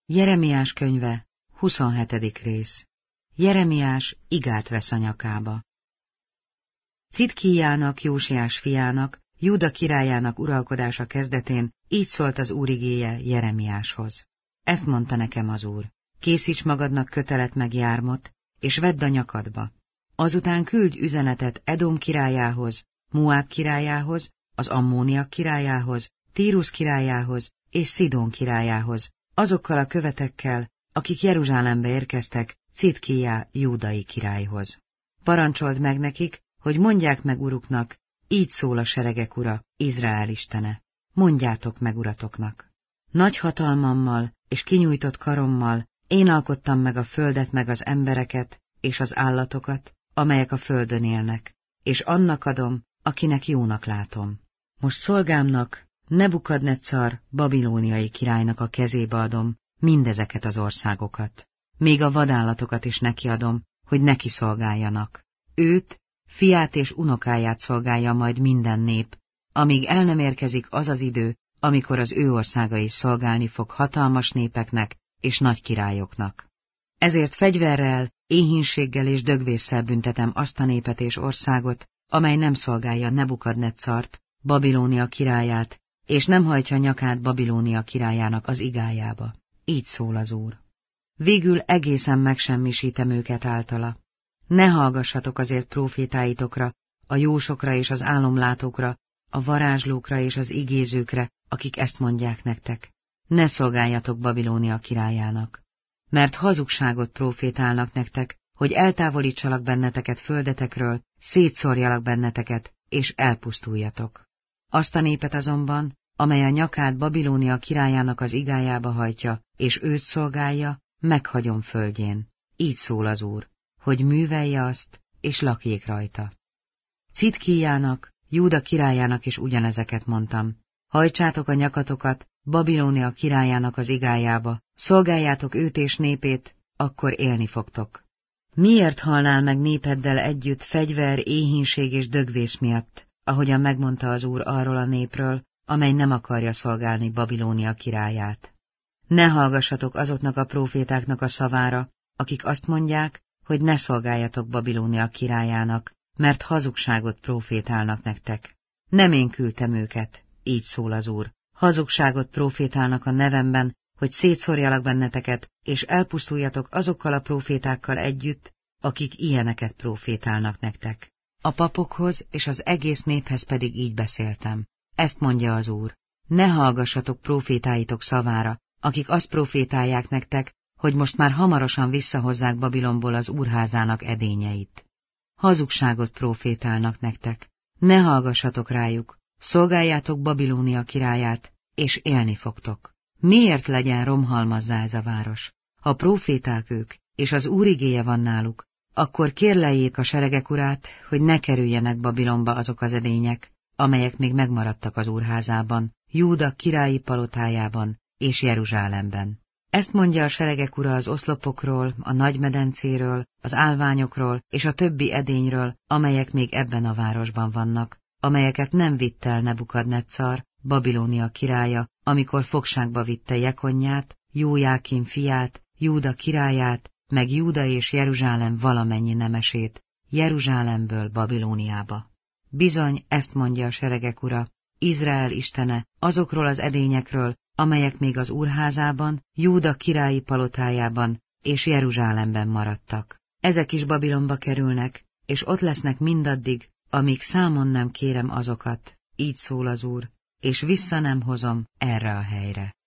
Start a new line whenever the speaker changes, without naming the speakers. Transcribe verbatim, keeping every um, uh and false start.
Jeremiás könyve, huszonhetedik rész. Jeremiás igát vesz a nyakába. Citkíjának, Jósiás fiának, Júda királyának uralkodása kezdetén így szólt az Úr igéje Jeremiáshoz. Ezt mondta nekem az Úr: készíts magadnak kötelet meg jármot, és vedd a nyakadba. Azután küldj üzenetet Edom királyához, Moáb királyához, az Ammóniak királyához, Tírus királyához és Szidón királyához, azokkal a követekkel, akik Jeruzsálembe érkeztek Citkíjá júdai királyhoz. Parancsold meg nekik, hogy mondják meg uruknak, így szól a seregek ura, Izrael istene. Mondjátok meg uratoknak. Nagy hatalmammal és kinyújtott karommal én alkottam meg a földet meg az embereket és az állatokat, amelyek a földön élnek, és annak adom, akinek jónak látom. Most szolgámnak, Nebukadnetszar babilóniai királynak a kezébe adom mindezeket az országokat. Még a vadállatokat is nekiadom, hogy neki szolgáljanak. Őt, fiát és unokáját szolgálja majd minden nép, amíg el nem érkezik az az idő, amikor az ő országa is szolgálni fog hatalmas népeknek és nagy királyoknak. Ezért fegyverrel, éhínséggel és dögvésszel büntetem azt a népet és országot, amely nem szolgálja Nebukadnetszart, Babilónia királyát, és nem hajtja nyakát Babilónia királyának az igájába. Így szól az Úr. Végül egészen megsemmisítem őket általa. Ne hallgassatok azért prófétáitokra, a jósokra és az álomlátókra, a varázslókra és az igézőkre, akik ezt mondják nektek. Ne szolgáljatok Babilónia királyának, mert hazugságot prófétálnak nektek, hogy eltávolítsalak benneteket földetekről, szétszórjalak benneteket, és elpusztuljatok. Azt a népet azonban, amely a nyakát Babilónia királyának az igájába hajtja, és őt szolgálja, meghagyom földjén. Így szól az Úr, hogy művelje azt, és lakjék rajta. Citkíjának, Júda királyának is ugyanezeket mondtam. Hajtsátok a nyakatokat Babilónia királyának az igájába, szolgáljátok őt és népét, akkor élni fogtok. Miért halnál meg népeddel együtt fegyver, éhínség és dögvés miatt, ahogyan megmondta az Úr arról a népről, amely nem akarja szolgálni Babilónia királyát? Ne hallgassatok azoknak a prófétáknak a szavára, akik azt mondják, hogy ne szolgáljatok Babilónia királyának, mert hazugságot prófétálnak nektek. Nem én küldtem őket, így szól az Úr. Hazugságot prófétálnak a nevemben, hogy szétszórjalak benneteket, és elpusztuljatok azokkal a prófétákkal együtt, akik ilyeneket prófétálnak nektek. A papokhoz és az egész néphez pedig így beszéltem. Ezt mondja az Úr: ne hallgassatok prófétáitok szavára, akik azt prófétálják nektek, hogy most már hamarosan visszahozzák Babilonból az úrházának edényeit. Hazugságot prófétálnak nektek. Ne hallgassatok rájuk, szolgáljátok Babilónia királyát, és élni fogtok. Miért legyen romhalmazzá ez a város? Ha próféták ők, és az Úr igéje van náluk, akkor kérleljék a seregek urát, hogy ne kerüljenek Babilonba azok az edények, amelyek még megmaradtak az úrházában, Júda királyi palotájában és Jeruzsálemben. Ezt mondja a seregek ura az oszlopokról, a nagymedencéről, az állványokról és a többi edényről, amelyek még ebben a városban vannak, amelyeket nem vitt el Nebukadnetszar, Babilónia királya, amikor fogságba vitte Jekonnyát, Jójákim fiát, Júda királyát, meg Júda és Jeruzsálem valamennyi nemesét, Jeruzsálemből Babilóniába. Bizony, ezt mondja a seregek ura, Izrael istene, azokról az edényekről, amelyek még az úrházában, Júda királyi palotájában és Jeruzsálemben maradtak. Ezek is Babilonba kerülnek, és ott lesznek mindaddig, amíg számon nem kérem azokat, így szól az Úr, és vissza nem hozom erre a helyre.